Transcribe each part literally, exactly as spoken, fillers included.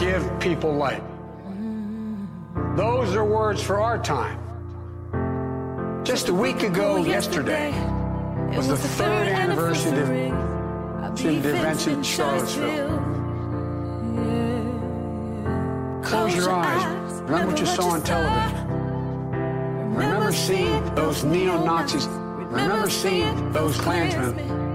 give people light. Those are words for our time. Just a week ago yesterday was the third anniversary of the events in Charlottesville. Close your eyes. Remember what you saw on television. Remember seeing those neo-Nazis. Remember seeing those Klansmen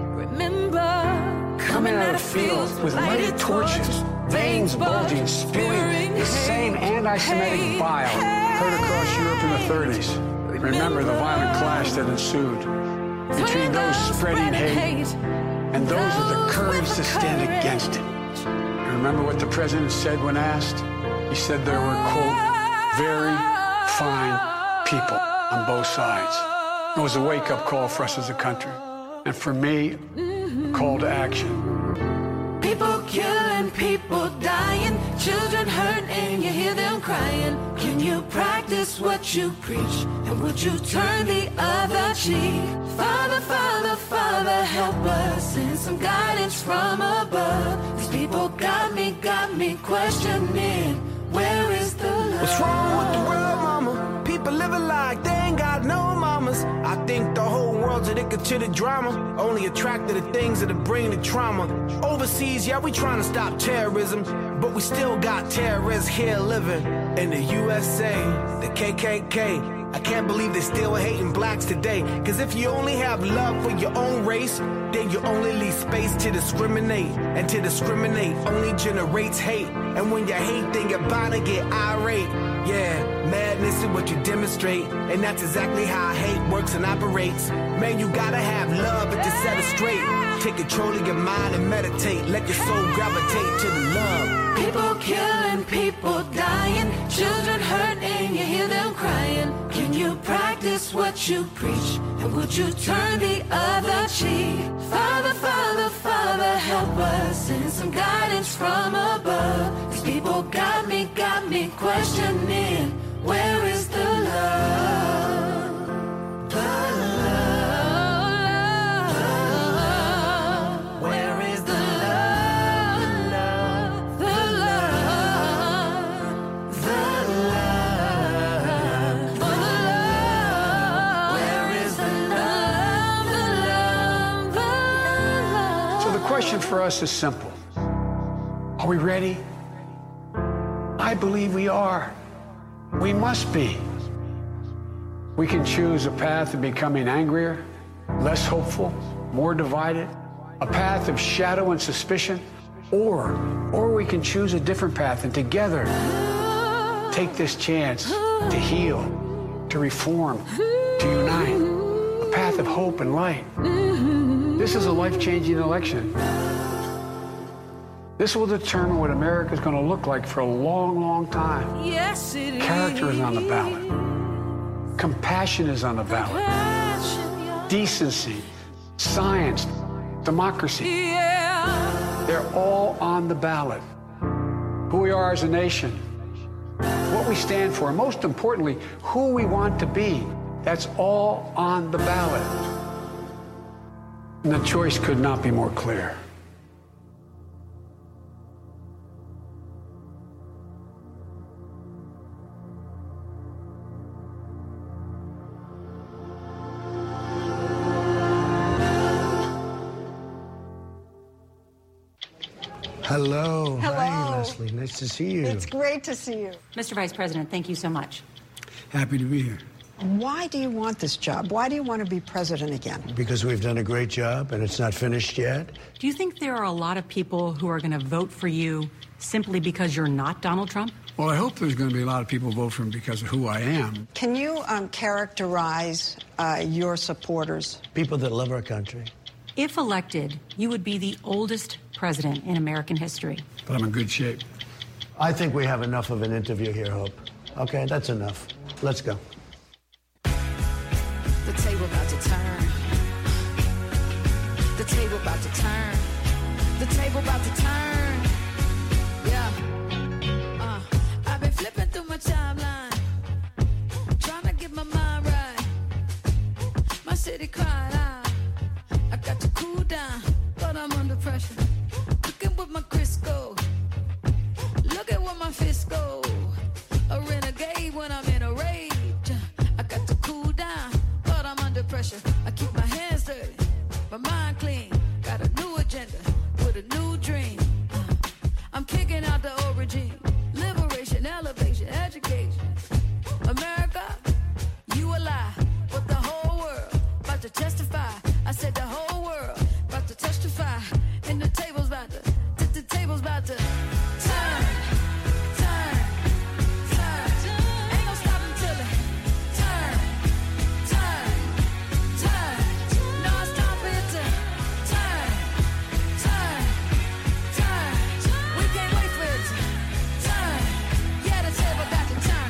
coming out of fields with lighted torches, veins bulging, spewing the same anti-Semitic bile heard across Europe in the thirties. Remember the violent clash that ensued between those spreading hate and those with the courage to stand against it. You remember what the president said when asked? He said there were, quote, very fine people on both sides. It was a wake-up call for us as a country. And for me, a call to action. People killing, people dying, children hurt and you hear them crying. Can you practice what you preach? And would you turn the other cheek? Father, Father, Father, help us. Send some guidance from above. These people got me, got me questioning. Where is the love? What's wrong with the world, mama? People living like they ain't got no mamas. I think the whole world's addicted to the drama, only attracted to things that bring the trauma. Overseas, yeah, we trying to stop terrorism, but we still got terrorists here living in the U S A, the K K K. I can't believe they still hating blacks today. Cause if you only have love for your own race, then you only leave space to discriminate. And to discriminate only generates hate. And when you hate, then you're bound to get irate. Yeah, madness is what you demonstrate. And that's exactly how hate works and operates. Man, you gotta have love but to set it straight. Take control of your mind and meditate. Let your soul gravitate to the love. People killing, people dying, children hurt and you hear them crying. Can you practice what you preach? And would you turn the other cheek? Father, Father, Father, help us. Send some guidance from above. These people got me, got me questioning. Where is the love? The love. The question for us is simple. Are we ready? I believe we are. We must be. We can choose a path of becoming angrier, less hopeful, more divided, a path of shadow and suspicion, or, or we can choose a different path and together take this chance to heal, to reform, to unite, a path of hope and light. This is a life-changing election. This will determine what America is going to look like for a long, long time. Yes, it Character is on the ballot. Compassion is on the ballot. Decency, science, democracy. Yeah. They're all on the ballot. Who we are as a nation, what we stand for, and most importantly, who we want to be. That's all on the ballot. And the choice could not be more clear. Hello. Hello. Hi, Leslie. Nice to see you. It's great to see you. Mister Vice President, thank you so much. Happy to be here. Why do you want this job? Why do you want to be president again? Because we've done a great job and it's not finished yet. Do you think there are a lot of people who are going to vote for you simply because you're not Donald Trump? Well, I hope there's going to be a lot of people vote for him because of who I am. Can you um, characterize uh, your supporters? People that love our country. If elected, you would be the oldest president in American history. But I'm in good shape. I think we have enough of an interview here, Hope. Okay, that's enough. Let's go. The table about to turn. The table about to turn. The table about to turn. Yeah. Uh, I've been flipping through my timeline, trying to get my mind right. My city cried out. I got to cool down, but I'm under pressure. Cooking with my Crisco. Look at what origin. Liberation, elevation, education. America, you a lie, but the whole world about to testify. I said the whole world about to testify. And the table's about to, the table's about to turn, turn, turn. Ain't gonna stop until it turn, turn, turn. No, stop it to turn, turn, turn. We can't wait for it to turn. Yeah, the table got to turn.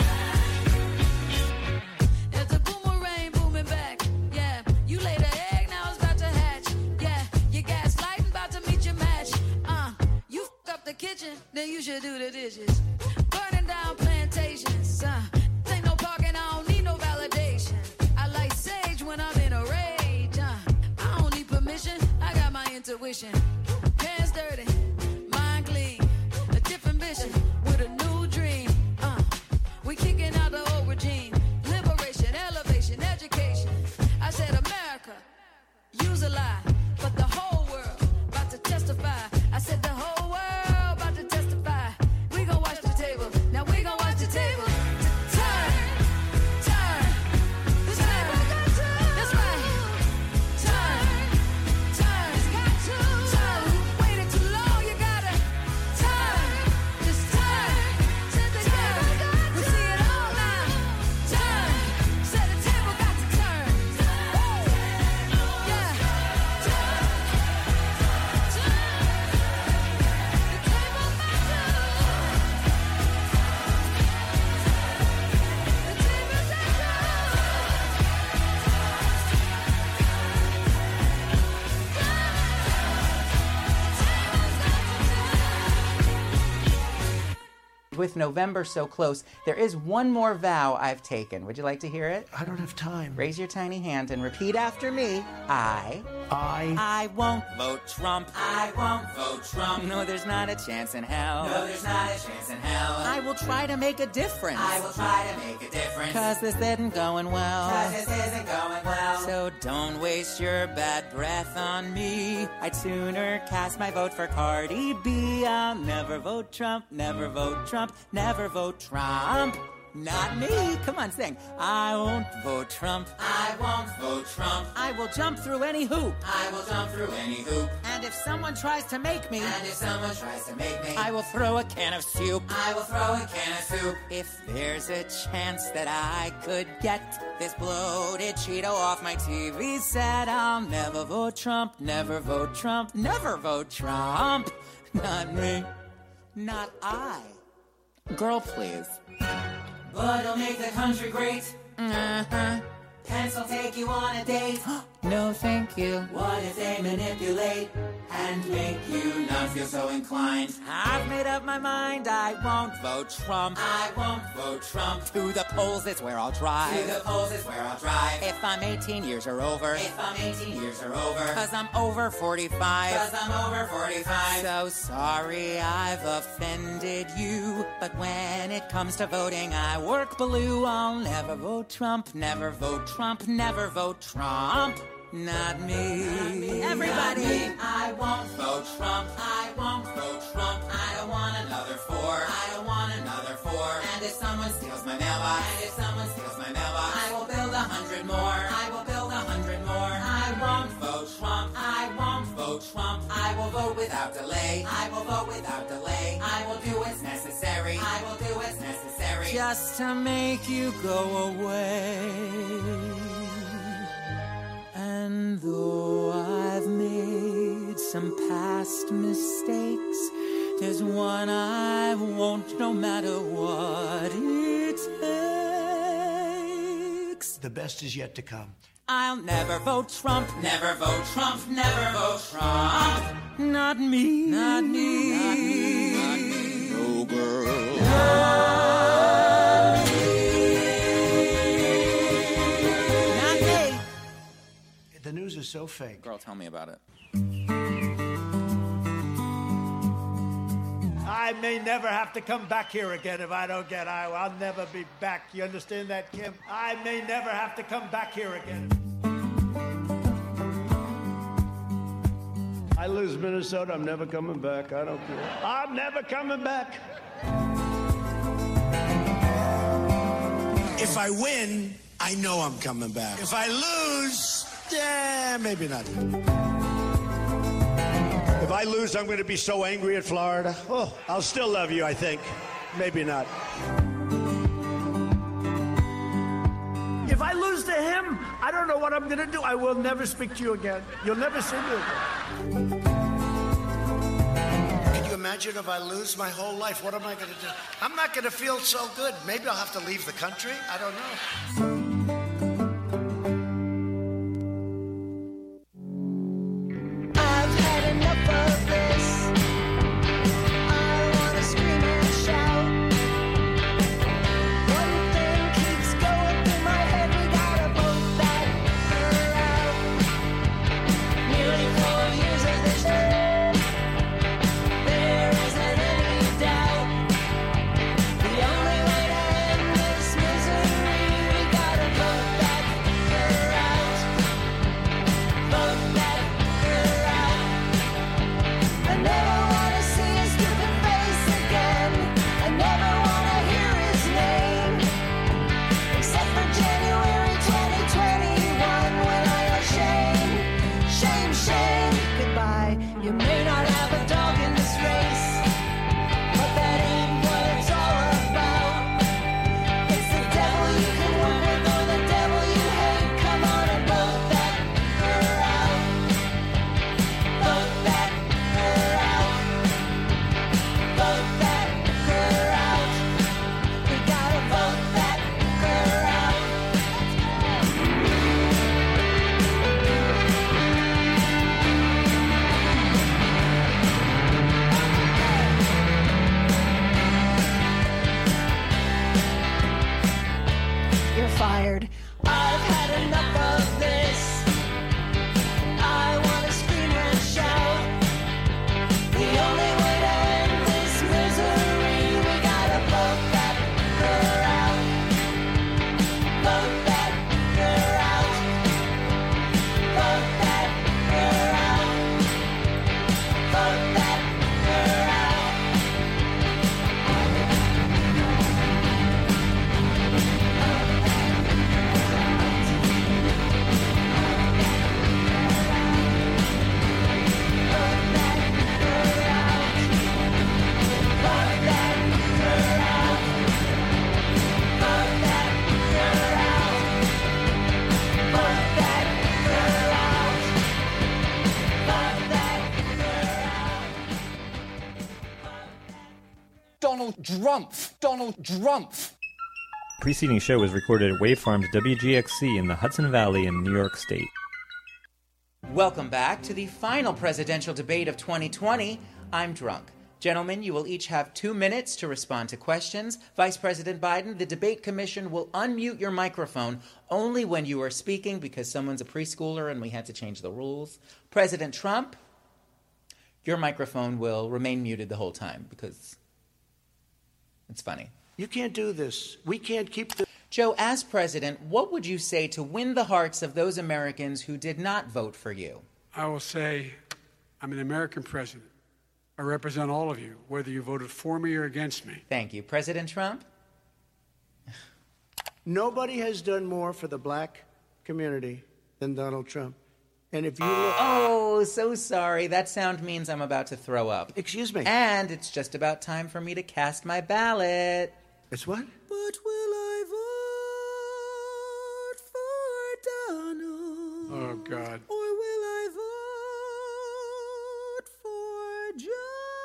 It's a boomerang booming back. Yeah, you laid an egg, now it's about to hatch. Yeah, you gaslighting, about to meet your match. Uh, you f up the kitchen, then you should do the dishes. Burning down plantations. Uh, ain't no parking, I don't need no validation. I like sage when I'm in a rage. Uh, I don't need permission, I got my intuition. Hands dirty, mind clean. A different vision with a new dream. Uh, we kicking out the old regime. Liberation, elevation, education. I said America, use a lie, but the whole world about to testify. I said the whole world about to testify. We gon' watch the table. Now we gon' watch the table. Turn, turn. This table got to. That's right. Turn, turn. It's got to. Turn. Waited too long, you gotta turn. Just turn. Turn. We see it all now. Turn. Said the table got to turn. Yeah. With November so close, there is one more vow I've taken. Would you like to hear it? I don't have time. Raise your tiny hand and repeat after me. I... I... I won't vote Trump. I won't vote Trump. No, there's not a chance in hell. No, there's not a chance in hell. I will try to make a difference. I will try to make a difference. Cause this isn't going well. Cause this isn't going well. So don't waste your bad breath on me. I'd sooner cast my vote for Cardi B. I'll never vote Trump, never vote Trump, never vote Trump. Not me. Come on, sing. I won't vote Trump. I won't vote Trump. I will jump through any hoop. I will jump through any hoop. And if someone tries to make me, and if someone tries to make me, I will throw a can of soup. I will throw a can of soup. If there's a chance that I could get this bloated Cheeto off my T V set, I'll never vote Trump. Never vote Trump. Never vote Trump. Not me. Not I. Girl, please. But it'll make the country great. Uh-huh. Pence will take you on a date. No, thank you. What if they manipulate and make you not feel so inclined? I've made up my mind. I won't vote Trump. I won't vote Trump. To the polls is where I'll drive. To the polls is where I'll drive. If I'm eighteen years or over. If I'm eighteen years or over. Cause I'm over forty-five. Cause I'm over forty-five. So sorry I've offended you. But when it comes to voting, I work blue. I'll never vote Trump. Never vote Trump. Never vote Trump. Not me. Not me. Everybody. Not me. I won't vote Trump. I won't vote Trump. I don't want another four. I don't want another four. And if someone steals my mailbox, and if someone steals my mailbox, I will build a hundred more. I will build a hundred more. I won't vote Trump. I won't vote Trump. I will vote without delay. I will vote without delay. I will do what's necessary. I will do what's necessary. Just to make you go away. And though I've made some past mistakes, there's one I won't, no matter what it takes. The best is yet to come. I'll never vote Trump, never vote Trump, never vote Trump. Not me, not me, not me, not me. No girl. Not me. Not me. The news is so fake. Girl, tell me about it. I may never have to come back here again if I don't get Iowa. I'll never be back. You understand that, Kim? I may never have to come back here again. I lose Minnesota, I'm never coming back. I don't care. I'm never coming back. If I win, I know I'm coming back. If I lose, yeah, maybe not. If I lose, I'm going to be so angry at Florida. Oh, I'll still love you, I think. Maybe not. If I lose to him, I don't know what I'm going to do. I will never speak to you again. You'll never see me again. Can you imagine if I lose my whole life? What am I going to do? I'm not going to feel so good. Maybe I'll have to leave the country. I don't know. Donald Drumpf. Donald Drumpf. Preceding show was recorded at Wave Farms W G X C in the Hudson Valley in New York State. Welcome back to the final presidential debate of twenty twenty. I'm Drunk. Gentlemen, you will each have two minutes to respond to questions. Vice President Biden, the debate commission will unmute your microphone only when you are speaking because someone's a preschooler and we had to change the rules. President Trump, your microphone will remain muted the whole time because it's funny. You can't do this. We can't keep the... Joe, as president, what would you say to win the hearts of those Americans who did not vote for you? I will say I'm an American president. I represent all of you, whether you voted for me or against me. Thank you. President Trump? Nobody has done more for the black community than Donald Trump. And if you look... Oh, so sorry. That sound means I'm about to throw up. Excuse me. And it's just about time for me to cast my ballot. It's what? But will I vote for Donald? Oh, God. Or will I vote for Joe?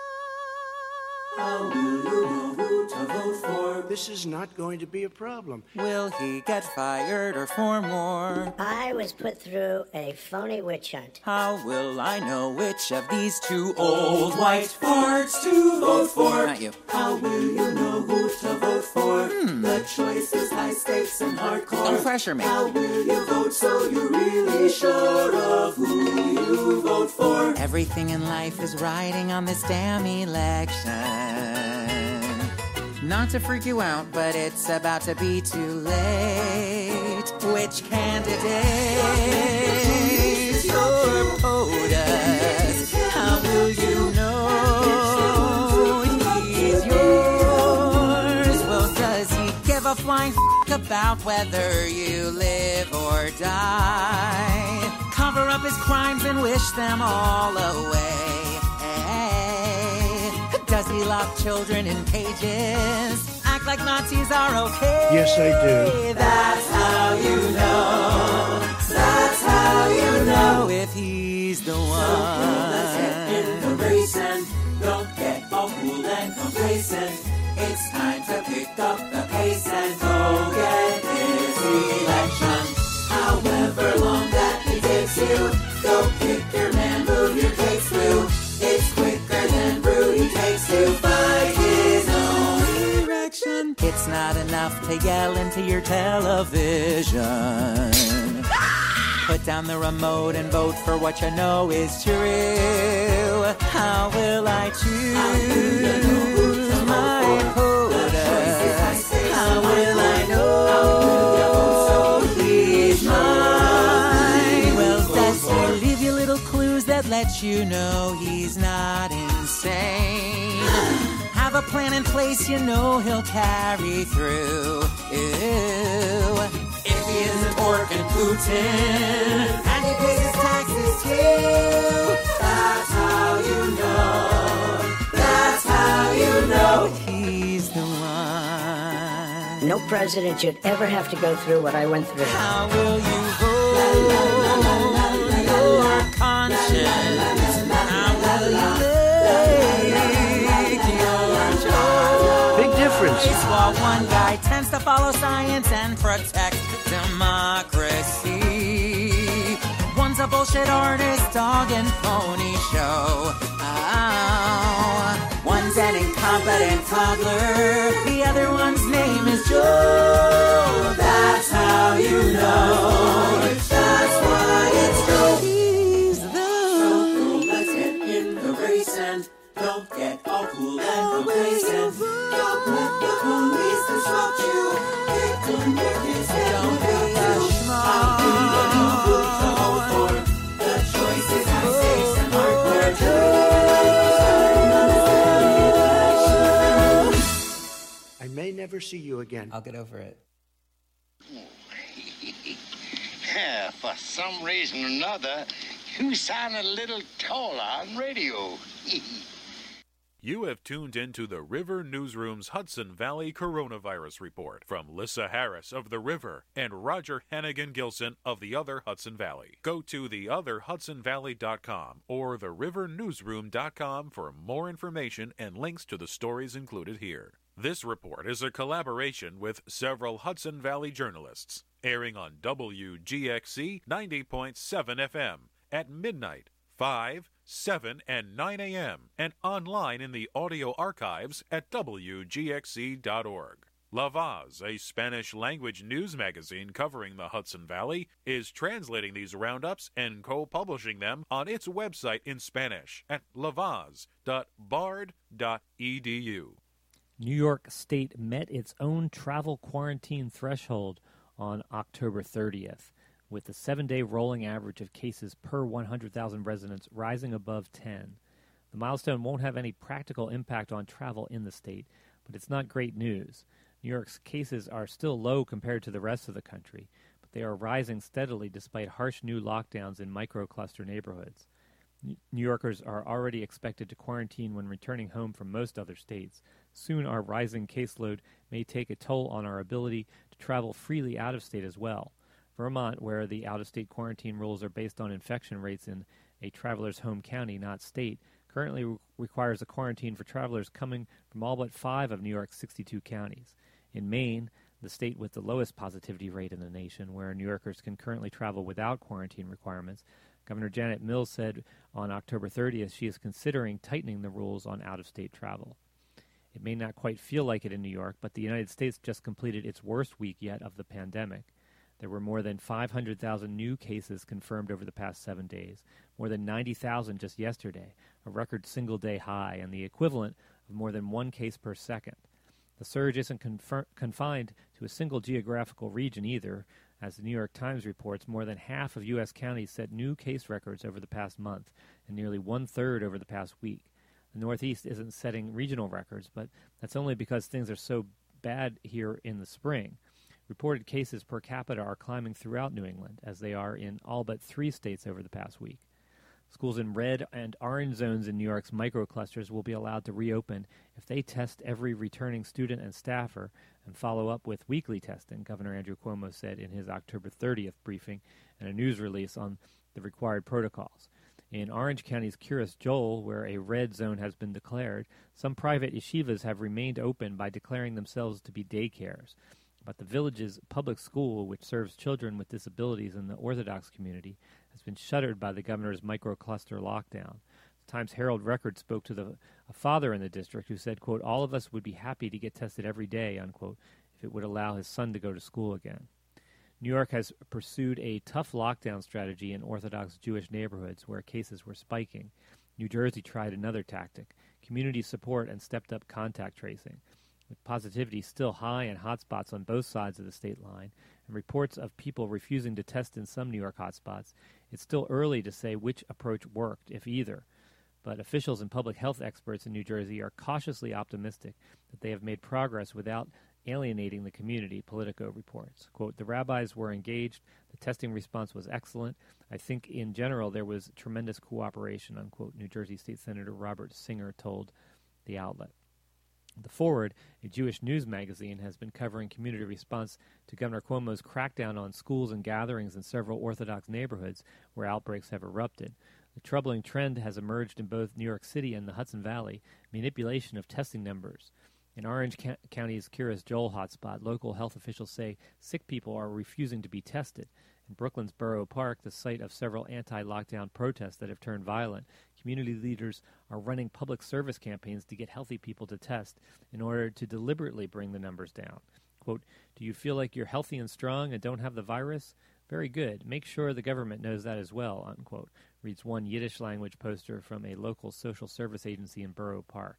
How will you know who to vote for? This is not going to be a problem. Will he get fired or for more? I was put through a phony witch hunt. How will I know which of these two old white farts to vote for? Not you. How will you know who to vote for? Hmm. The choice is high stakes and hardcore. Don't pressure me. How will you vote so you're really sure of who you vote for? Everything in life is riding on this damn election. Not to freak you out, but it's about to be too late. Which candidate? Your POTUS. a flying f- about whether you live or die. Cover up his crimes and wish them all away. Does he lock children in cages? Act like Nazis are okay? Yes, I do. That's how you know. That's how you know if he's the one. So let's get in the race and don't get all cool and complacent. It's time to pick up the pace and go get this election. However long that it takes you, go pick your man, move your case through. It's quicker than brew he takes to fight his own erection. It's not enough to yell into your television. Put down the remote and vote for what you know is true. How will I choose my quota? How will I know he's mine? Well, does he leave you little clues that let you know he's not insane? Have a plan in place you know he'll carry through. Ew. If he isn't working Putin and he pays his taxes too, that's how you know. That's how you know he's the one. No president should ever have to go through what I went through. How will you vote your conscience? How will you make your choice? Big difference. While one guy tends to follow science and protect democracy. One's a bullshit artist, dog and pony show. Oh, one's an incompetent toddler. The other one's name is Joe. That's how you know. That's why it's Joe. He's the so cool. Let's get in the race and don't get all cool and complacent. Don't let the police disrupt you. They couldn't make this don't be a schmuck. The choice is high stakes and hardcore. I may never see you again. I'll get over it. Yeah, for some reason or another, you sound a little taller on radio. You have tuned into the River Newsroom's Hudson Valley Coronavirus Report from Lissa Harris of The River and Roger Hannigan-Gilson of The Other Hudson Valley. Go to the other hudson valley dot com or the river newsroom dot com for more information and links to the stories included here. This report is a collaboration with several Hudson Valley journalists, airing on W G X C ninety point seven F M at midnight, five, seven, and nine a.m. and online in the audio archives at W G X C dot org. La Voz, a Spanish-language news magazine covering the Hudson Valley, is translating these roundups and co-publishing them on its website in Spanish at la voz dot bard dot e d u. New York State met its own travel quarantine threshold on October thirtieth, with the seven-day rolling average of cases per one hundred thousand residents rising above ten. The milestone won't have any practical impact on travel in the state, but it's not great news. New York's cases are still low compared to the rest of the country, but they are rising steadily despite harsh new lockdowns in microcluster neighborhoods. New Yorkers are already expected to quarantine when returning home from most other states. Soon our rising caseload may take a toll on our ability to travel freely out of state as well. Vermont, where the out-of-state quarantine rules are based on infection rates in a traveler's home county, not state, currently re- requires a quarantine for travelers coming from all but five of New York's sixty-two counties. In Maine, the state with the lowest positivity rate in the nation, where New Yorkers can currently travel without quarantine requirements, Governor Janet Mills said on October thirtieth she is considering tightening the rules on out-of-state travel. It may not quite feel like it in New York, but the United States just completed its worst week yet of the pandemic. There were more than five hundred thousand new cases confirmed over the past seven days, more than ninety thousand just yesterday, a record single-day high, and the equivalent of more than one case per second. The surge isn't confer- confined to a single geographical region either. As the New York Times reports, more than half of U S counties set new case records over the past month, and nearly one-third over the past week. The Northeast isn't setting regional records, but that's only because things are so bad here in the spring. Reported cases per capita are climbing throughout New England, as they are in all but three states over the past week. Schools in red and orange zones in New York's microclusters will be allowed to reopen if they test every returning student and staffer and follow up with weekly testing, Governor Andrew Cuomo said in his October thirtieth briefing and a news release on the required protocols. In Orange County's Kiryas Joel, where a red zone has been declared, some private yeshivas have remained open by declaring themselves to be daycares. But the village's public school, which serves children with disabilities in the Orthodox community, has been shuttered by the governor's microcluster lockdown. The Times-Herald Record spoke to the, a father in the district who said, quote, all of us would be happy to get tested every day, unquote, if it would allow his son to go to school again. New York has pursued a tough lockdown strategy in Orthodox Jewish neighborhoods where cases were spiking. New Jersey tried another tactic, community support and stepped-up contact tracing. With positivity still high in hotspots on both sides of the state line and reports of people refusing to test in some New York hotspots, it's still early to say which approach worked, if either. But officials and public health experts in New Jersey are cautiously optimistic that they have made progress without alienating the community, Politico reports. Quote, the rabbis were engaged, the testing response was excellent. I think in general there was tremendous cooperation, unquote, New Jersey State Senator Robert Singer told the outlet. The Forward, a Jewish news magazine, has been covering community response to Governor Cuomo's crackdown on schools and gatherings in several Orthodox neighborhoods where outbreaks have erupted. The troubling trend has emerged in both New York City and the Hudson Valley, manipulation of testing numbers. In Orange Ca- County's Kiryas Joel hotspot, local health officials say sick people are refusing to be tested. In Brooklyn's Borough Park, the site of several anti-lockdown protests that have turned violent, community leaders are running public service campaigns to get healthy people to test in order to deliberately bring the numbers down. Quote, do you feel like you're healthy and strong and don't have the virus? Very good. Make sure the government knows that as well, unquote, reads one Yiddish-language poster from a local social service agency in Borough Park.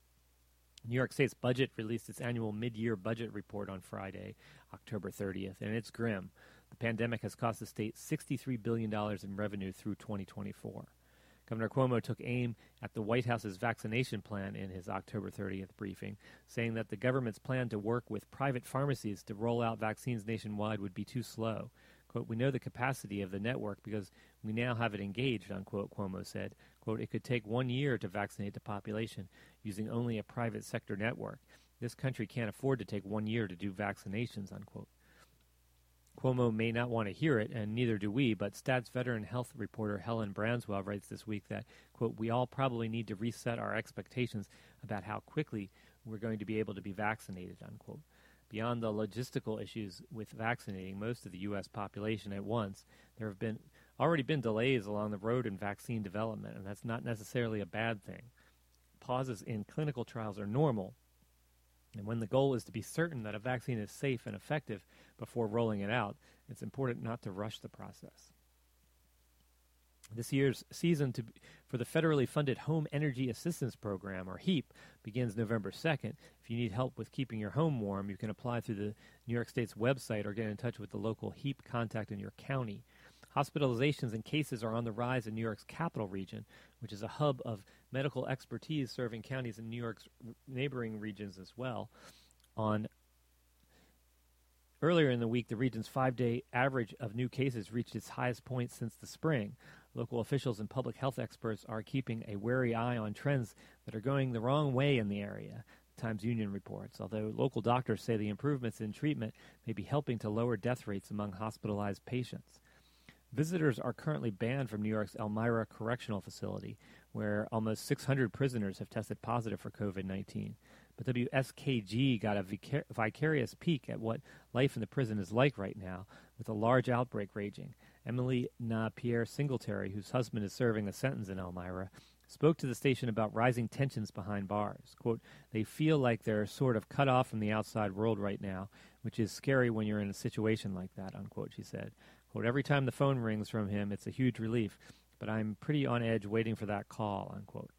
New York State's budget released its annual mid-year budget report on Friday, October thirtieth, and it's grim. The pandemic has cost the state sixty-three billion dollars in revenue through twenty twenty-four. Governor Cuomo took aim at the White House's vaccination plan in his October thirtieth briefing, saying that the government's plan to work with private pharmacies to roll out vaccines nationwide would be too slow. Quote, we know the capacity of the network because we now have it engaged, unquote, Cuomo said. Quote, it could take one year to vaccinate the population using only a private sector network. This country can't afford to take one year to do vaccinations, unquote. Cuomo may not want to hear it, and neither do we, but Stats veteran health reporter Helen Branswell writes this week that, quote, we all probably need to reset our expectations about how quickly we're going to be able to be vaccinated, unquote. Beyond the logistical issues with vaccinating most of the U S population at once, there have been already been delays along the road in vaccine development, and that's not necessarily a bad thing. Pauses in clinical trials are normal, and when the goal is to be certain that a vaccine is safe and effective before rolling it out, it's important not to rush the process. This year's season to, for the federally funded Home Energy Assistance Program, or HEAP, begins November second. If you need help with keeping your home warm, you can apply through the New York State's website or get in touch with the local HEAP contact in your county. Hospitalizations and cases are on the rise in New York's capital region, which is a hub of medical expertise serving counties in New York's neighboring regions as well. On Earlier in the week, the region's five-day average of new cases reached its highest point since the spring. Local officials and public health experts are keeping a wary eye on trends that are going the wrong way in the area, the Times-Union reports, although local doctors say the improvements in treatment may be helping to lower death rates among hospitalized patients. Visitors are currently banned from New York's Elmira Correctional Facility, where almost six hundred prisoners have tested positive for covid nineteen. But W S K G got a vicar- vicarious peek at what life in the prison is like right now, with a large outbreak raging. Emily Na Pierre Singletary, whose husband is serving a sentence in Elmira, spoke to the station about rising tensions behind bars. Quote, they feel like they're sort of cut off from the outside world right now, which is scary when you're in a situation like that, unquote, she said. Quote, every time the phone rings from him, it's a huge relief, but I'm pretty on edge waiting for that call, unquote.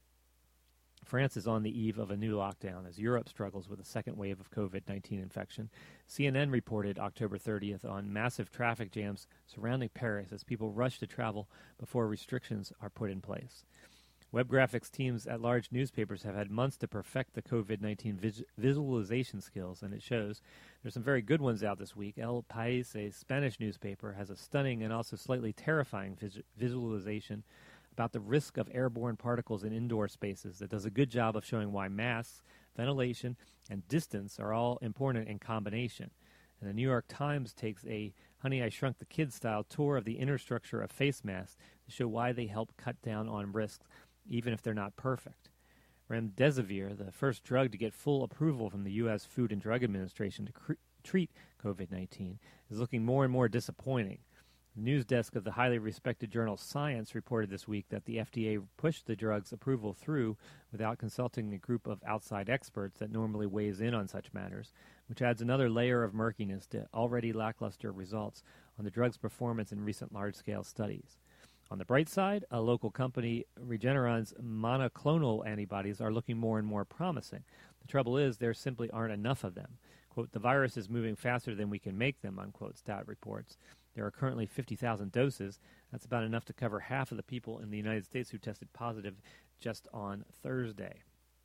France is on the eve of a new lockdown as Europe struggles with a second wave of covid nineteen infection. C N N reported October thirtieth on massive traffic jams surrounding Paris as people rush to travel before restrictions are put in place. Web graphics teams at large newspapers have had months to perfect the COVID nineteen vis- visualization skills, and it shows. There's some very good ones out this week. El País, a Spanish newspaper, has a stunning and also slightly terrifying vis- visualization about the risk of airborne particles in indoor spaces that does a good job of showing why masks, ventilation, and distance are all important in combination. And the New York Times takes a Honey, I Shrunk the Kids-style tour of the inner structure of face masks to show why they help cut down on risks, even if they're not perfect. Remdesivir, the first drug to get full approval from the U S Food and Drug Administration to cr- treat COVID nineteen, is looking more and more disappointing. The news desk of the highly respected journal Science reported this week that the F D A pushed the drug's approval through without consulting the group of outside experts that normally weighs in on such matters, which adds another layer of murkiness to already lackluster results on the drug's performance in recent large-scale studies. On the bright side, a local company, Regeneron's monoclonal antibodies, are looking more and more promising. The trouble is there simply aren't enough of them. Quote, the virus is moving faster than we can make them, unquote, Stout reports. There are currently fifty thousand doses. That's about enough to cover half of the people in the United States who tested positive just on Thursday.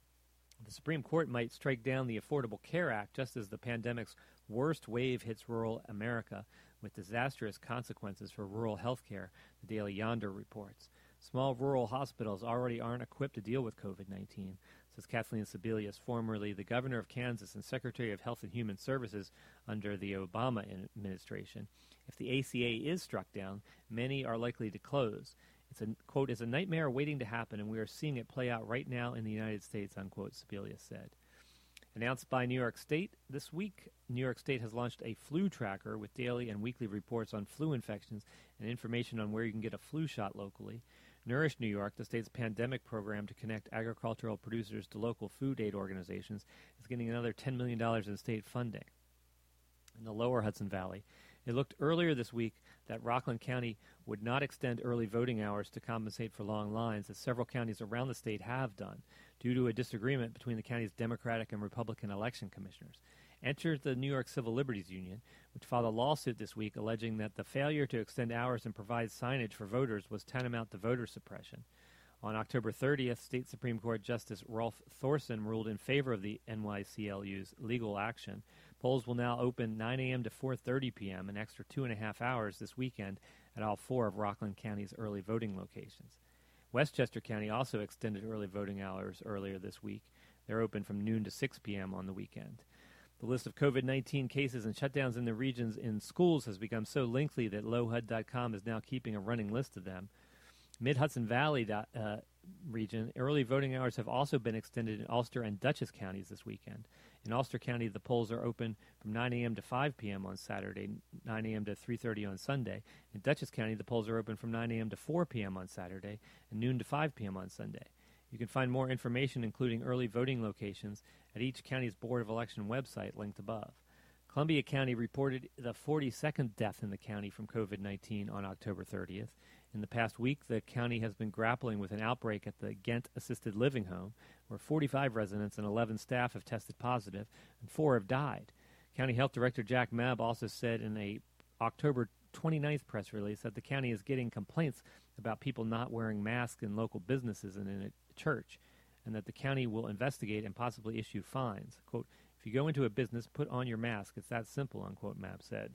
The Supreme Court might strike down the Affordable Care Act just as the pandemic's worst wave hits rural America, with disastrous consequences for rural health care, the Daily Yonder reports. Small rural hospitals already aren't equipped to deal with COVID nineteen, says Kathleen Sebelius, formerly the governor of Kansas and Secretary of Health and Human Services under the Obama administration. If the A C A is struck down, many are likely to close. It's a, quote, it's a nightmare waiting to happen, and we are seeing it play out right now in the United States, unquote, Sebelius said. Announced by New York State this week, New York State has launched a flu tracker with daily and weekly reports on flu infections and information on where you can get a flu shot locally. Nourish New York, the state's pandemic program to connect agricultural producers to local food aid organizations, is getting another ten million dollars in state funding. In the lower Hudson Valley, it looked earlier this week that Rockland County would not extend early voting hours to compensate for long lines, as several counties around the state have done, due to a disagreement between the county's Democratic and Republican election commissioners. Entered the New York Civil Liberties Union, which filed a lawsuit this week alleging that the failure to extend hours and provide signage for voters was tantamount to voter suppression. On October thirtieth, State Supreme Court Justice Rolf Thorson ruled in favor of the N Y C L U's legal action. Polls will now open nine a.m. to four thirty p.m., an extra two and a half hours this weekend at all four of Rockland County's early voting locations. Westchester County also extended early voting hours earlier this week. They're open from noon to six p.m. on the weekend. The list of COVID nineteen cases and shutdowns in the regions in schools has become so lengthy that low hud dot com is now keeping a running list of them. Mid-Hudson Valley uh, region, early voting hours have also been extended in Ulster and Dutchess counties this weekend. In Ulster County, the polls are open from nine a.m. to five p.m. on Saturday, nine a.m. to three thirty on Sunday. In Dutchess County, the polls are open from nine a.m. to four p.m. on Saturday and noon to five p.m. on Sunday. You can find more information, including early voting locations, at each county's Board of Election website linked above. Columbia County reported the forty-second death in the county from COVID nineteen on October thirtieth. In the past week, the county has been grappling with an outbreak at the Ghent Assisted Living Home, where forty-five residents and eleven staff have tested positive, and four have died. County Health Director Jack Mebb also said in a October twenty-ninth press release that the county is getting complaints about people not wearing masks in local businesses and in a church, and that the county will investigate and possibly issue fines. Quote, if you go into a business, put on your mask. It's that simple, unquote, Mebb said.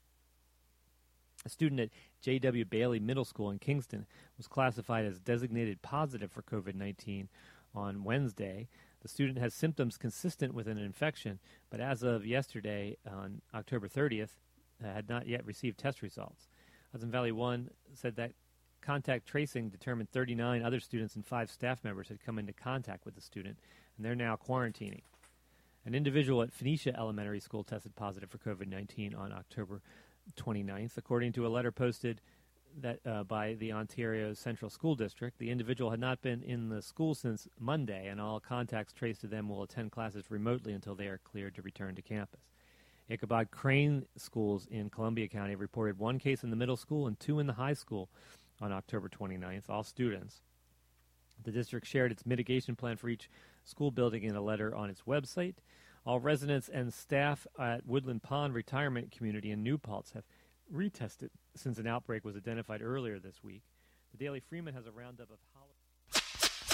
A student at J W Bailey Middle School in Kingston was classified as designated positive for COVID nineteen on Wednesday. The student has symptoms consistent with an infection, but as of yesterday, on October thirtieth, uh, had not yet received test results. Hudson Valley One said that contact tracing determined thirty-nine other students and five staff members had come into contact with the student, and they're now quarantining. An individual at Phoenicia Elementary School tested positive for COVID nineteen on October twenty-ninth, according to a letter posted that uh, by the Ontario Central School District. The individual had not been in the school since Monday, and all contacts traced to them will attend classes remotely until they are cleared to return to campus. Ichabod Crane schools in Columbia County reported one case in the middle school and two in the high school on October twenty-ninth, all students. The district shared its mitigation plan for each school building in a letter on its website. All residents and staff at Woodland Pond Retirement Community in New Paltz have retested since an outbreak was identified earlier this week. The Daily Freeman has a roundup of holiday.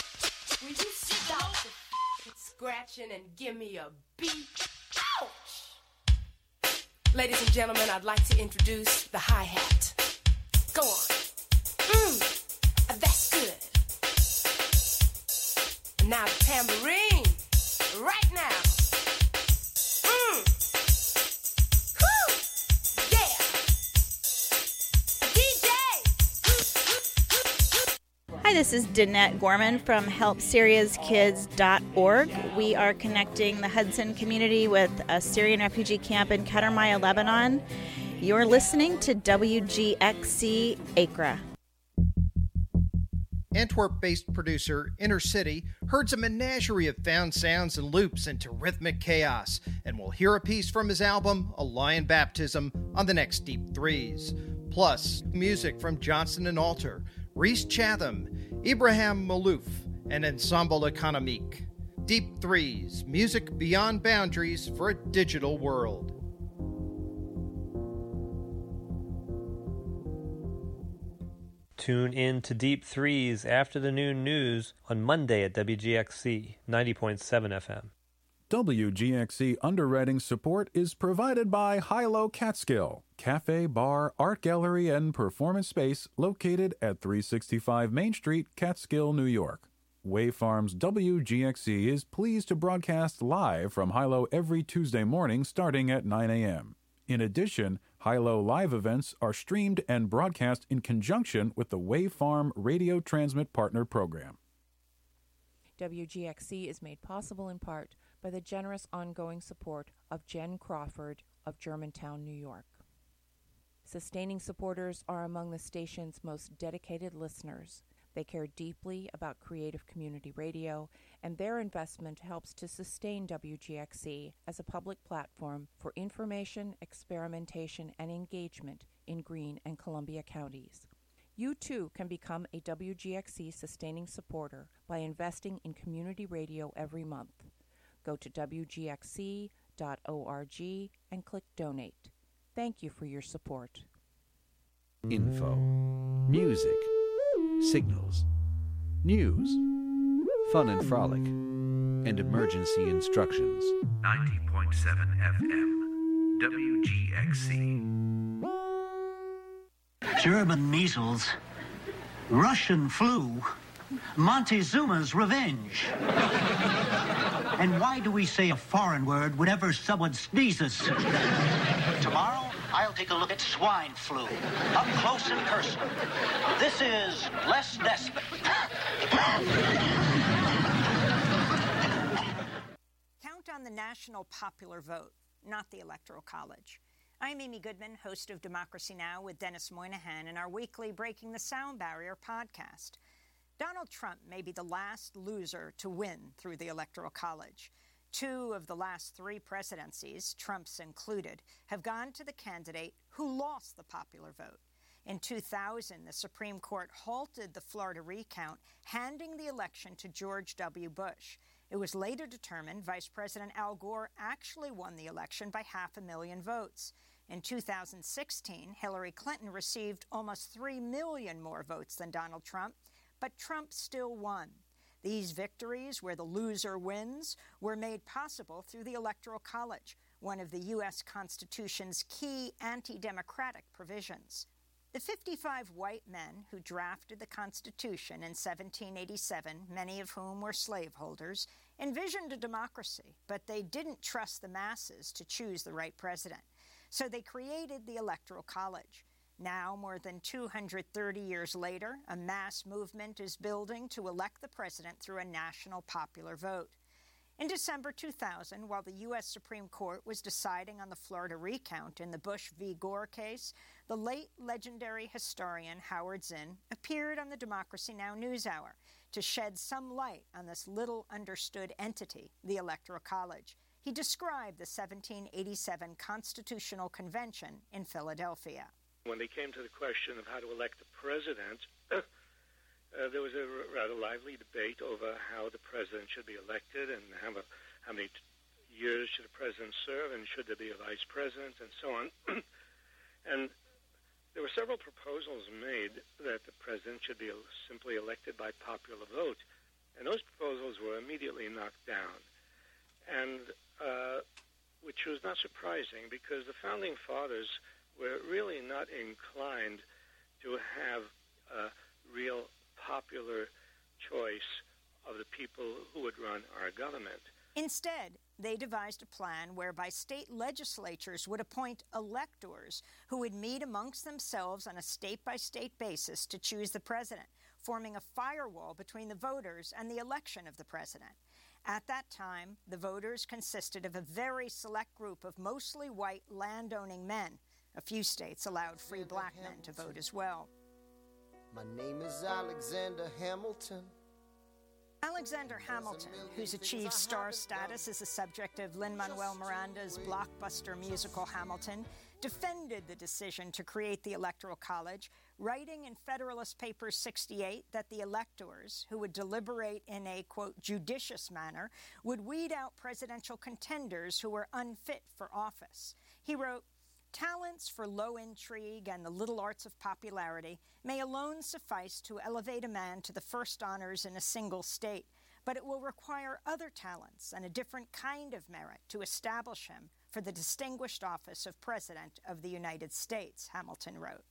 Will you stop the scratching and give me a beat? Ouch! Ladies and gentlemen, I'd like to introduce the hi-hat. Go on. Mmm, that's good. And now the tambourine, right now. Mmm. Whoo! Yeah! D J! Hi, this is Danette Gorman from help syria's kids dot org. We are connecting the Hudson community with a Syrian refugee camp in Kadermaya, Lebanon. You're listening to W G X C Acra. Antwerp-based producer Inner City herds a menagerie of found sounds and loops into rhythmic chaos, and we'll hear a piece from his album, A Lion Baptism, on the next Deep Threes. Plus, music from Johnson and Alter, Reese Chatham, Ibrahim Malouf, and Ensemble Economique. Deep Threes, music beyond boundaries for a digital world. Tune in to Deep Threes after the noon news on Monday at W G X C ninety point seven F M. W G X C underwriting support is provided by Hilo Catskill, cafe, bar, art gallery, and performance space located at three sixty-five Main Street, Catskill, New York. Wave Farms W G X C is pleased to broadcast live from Hilo every Tuesday morning starting at nine a.m. In addition, Hilo live events are streamed and broadcast in conjunction with the Wave Farm Radio Transmit Partner Program. W G X C is made possible in part by the generous ongoing support of Jen Crawford of Germantown, New York. Sustaining supporters are among the station's most dedicated listeners. They care deeply about creative community radio, and their investment helps to sustain W G X C as a public platform for information, experimentation, and engagement in Greene and Columbia counties. You too can become a W G X C sustaining supporter by investing in community radio every month. Go to W G X C dot org and click Donate. Thank you for your support. Info, music, signals, news, fun and frolic, and emergency instructions. ninety point seven F M, W G X C. German measles, Russian flu, Montezuma's revenge. And why do we say a foreign word whenever someone sneezes? Tomorrow, I'll take a look at swine flu, up close and personal. This is Les Nesbitt. Count on the national popular vote, not the Electoral College. I'm Amy Goodman, host of Democracy Now! With Dennis Moynihan and our weekly Breaking the Sound Barrier podcast. Donald Trump may be the last loser to win through the Electoral College. Two of the last three presidencies, Trump's included, have gone to the candidate who lost the popular vote. In two thousand, the Supreme Court halted the Florida recount, handing the election to George W. Bush. It was later determined Vice President Al Gore actually won the election by half a million votes. In two thousand sixteen, Hillary Clinton received almost three million more votes than Donald Trump, but Trump still won. These victories, where the loser wins, were made possible through the Electoral College, one of the U S Constitution's key anti-democratic provisions. The fifty-five white men who drafted the Constitution in seventeen eighty-seven, many of whom were slaveholders, envisioned a democracy, but they didn't trust the masses to choose the right president. So they created the Electoral College. Now, more than two hundred thirty years later, a mass movement is building to elect the president through a national popular vote. In December two thousand, while the U S Supreme Court was deciding on the Florida recount in the Bush v. Gore case, the late legendary historian Howard Zinn appeared on the Democracy Now! NewsHour to shed some light on this little understood entity, the Electoral College. He described the seventeen eighty-seven Constitutional Convention in Philadelphia. When they came to the question of how to elect the president, uh, there was a rather lively debate over how the president should be elected and how, how many t- years should a president serve and should there be a vice president and so on. And there were several proposals made that the president should be simply elected by popular vote. And those proposals were immediately knocked down, and uh, which was not surprising because the Founding Fathers were really not inclined to have a real popular choice of the people who would run our government. Instead, they devised a plan whereby state legislatures would appoint electors who would meet amongst themselves on a state-by-state basis to choose the president, forming a firewall between the voters and the election of the president. At that time, the voters consisted of a very select group of mostly white landowning men. A few states allowed free black men to vote as well. My name is Alexander Hamilton. Alexander Hamilton, who's achieved star status as the subject of Lin-Manuel Miranda's blockbuster musical Hamilton, defended the decision to create the Electoral College, writing in Federalist Papers sixty-eight that the electors, who would deliberate in a, quote, judicious manner, would weed out presidential contenders who were unfit for office. He wrote, "Talents for low intrigue and the little arts of popularity may alone suffice to elevate a man to the first honors in a single state, but it will require other talents and a different kind of merit to establish him for the distinguished office of President of the United States," Hamilton wrote.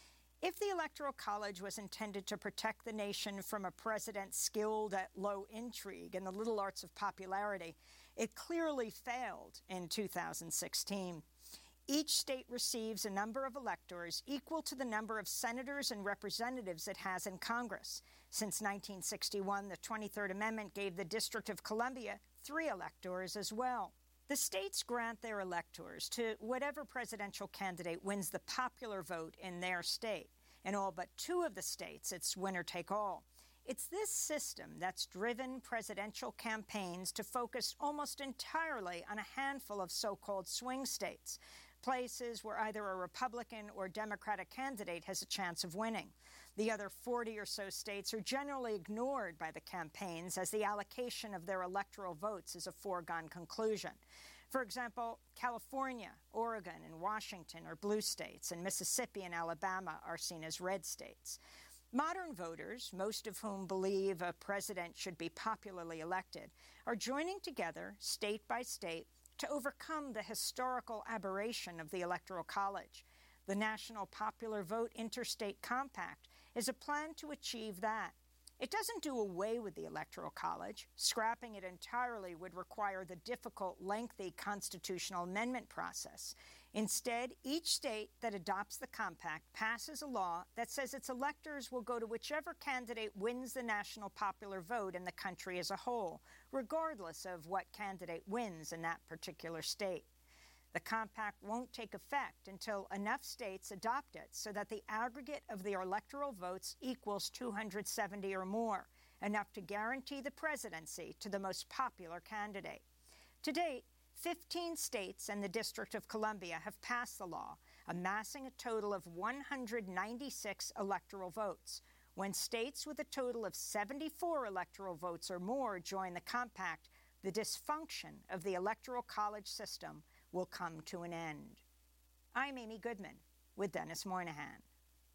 If the Electoral College was intended to protect the nation from a president skilled at low intrigue and the little arts of popularity, it clearly failed in two thousand sixteen. Each state receives a number of electors equal to the number of senators and representatives it has in Congress. Since nineteen sixty-one, the twenty-third Amendment gave the District of Columbia three electors as well. The states grant their electors to whatever presidential candidate wins the popular vote in their state. In all but two of the states, it's winner-take-all. It's this system that's driven presidential campaigns to focus almost entirely on a handful of so-called swing states, places where either a Republican or Democratic candidate has a chance of winning. The other forty or so states are generally ignored by the campaigns as the allocation of their electoral votes is a foregone conclusion. For example, California, Oregon, and Washington are blue states, and Mississippi and Alabama are seen as red states. Modern voters, most of whom believe a president should be popularly elected, are joining together, state by state, to overcome the historical aberration of the Electoral College. The National Popular Vote Interstate Compact is a plan to achieve that. It doesn't do away with the Electoral College. Scrapping it entirely would require the difficult, lengthy constitutional amendment process. Instead, each state that adopts the compact passes a law that says its electors will go to whichever candidate wins the national popular vote in the country as a whole, regardless of what candidate wins in that particular state. The compact won't take effect until enough states adopt it so that the aggregate of their electoral votes equals two hundred seventy or more, enough to guarantee the presidency to the most popular candidate. To date, fifteen states and the District of Columbia have passed the law, amassing a total of one hundred ninety-six electoral votes. When states with a total of seventy-four electoral votes or more join the compact, the dysfunction of the Electoral College system will come to an end. I'm Amy Goodman with Dennis Moynihan.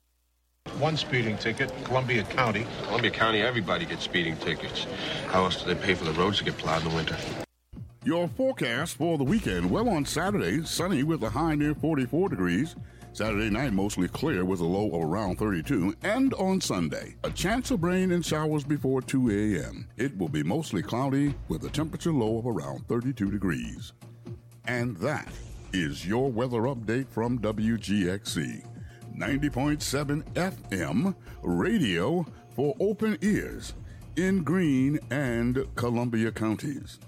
One speeding ticket, Columbia County. Columbia County, everybody gets speeding tickets. How else do they pay for the roads to get plowed in the winter? Your forecast for the weekend. Well, on Saturday, sunny with a high near forty-four degrees. Saturday night, mostly clear with a low of around thirty-two. And on Sunday, a chance of rain and showers before two a.m. It will be mostly cloudy with a temperature low of around thirty-two degrees. And that is your weather update from W G X C. ninety point seven F M, radio for open ears in Greene and Columbia counties.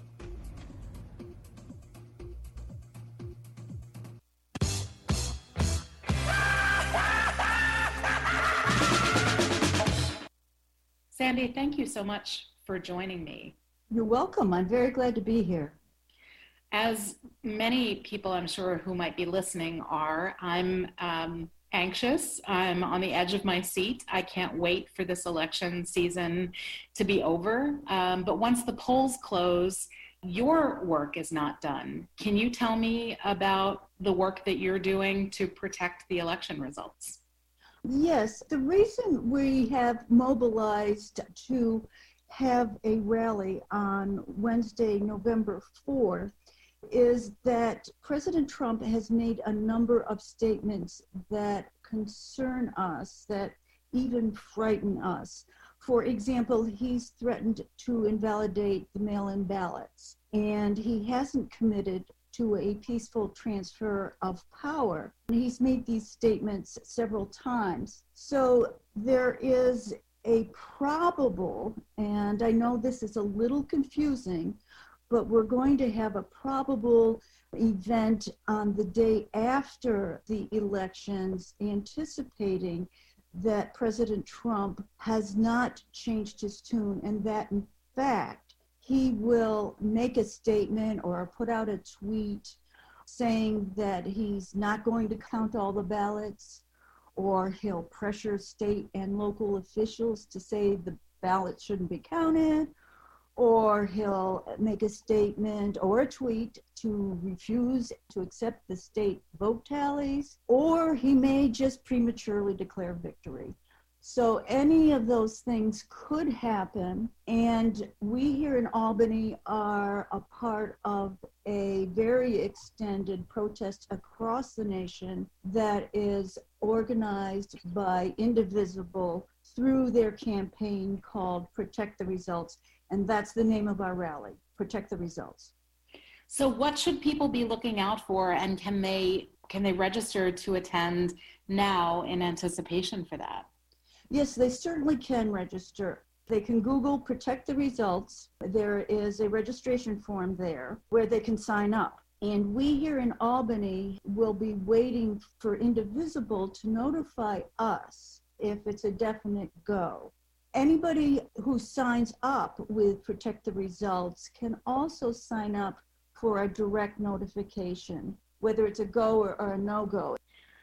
Sandy, thank you so much for joining me. You're welcome. I'm very glad to be here. As many people, I'm sure, who might be listening are, I'm um, anxious. I'm on the edge of my seat. I can't wait for this election season to be over. Um, but once the polls close, your work is not done. Can you tell me about the work that you're doing to protect the election results? Yes, the reason we have mobilized to have a rally on Wednesday, November fourth, is that President Trump has made a number of statements that concern us, that even frighten us. For example, he's threatened to invalidate the mail-in ballots, and he hasn't committed to a peaceful transfer of power. He's made these statements several times. So there is a probable, and I know this is a little confusing, but we're going to have a probable event on the day after the elections, anticipating that President Trump has not changed his tune, and that in fact he will make a statement or put out a tweet saying that he's not going to count all the ballots, or he'll pressure state and local officials to say the ballots shouldn't be counted, or he'll make a statement or a tweet to refuse to accept the state vote tallies, or he may just prematurely declare victory. So any of those things could happen, and we here in Albany are a part of a very extended protest across the nation that is organized by Indivisible through their campaign called Protect the Results, and that's the name of our rally, Protect the Results. So what should people be looking out for, and can they can they register to attend now in anticipation for that? Yes, they certainly can register. They can Google Protect the Results. There is a registration form there where they can sign up. And we here in Albany will be waiting for Indivisible to notify us if it's a definite go. Anybody who signs up with Protect the Results can also sign up for a direct notification, whether it's a go or, or a no-go.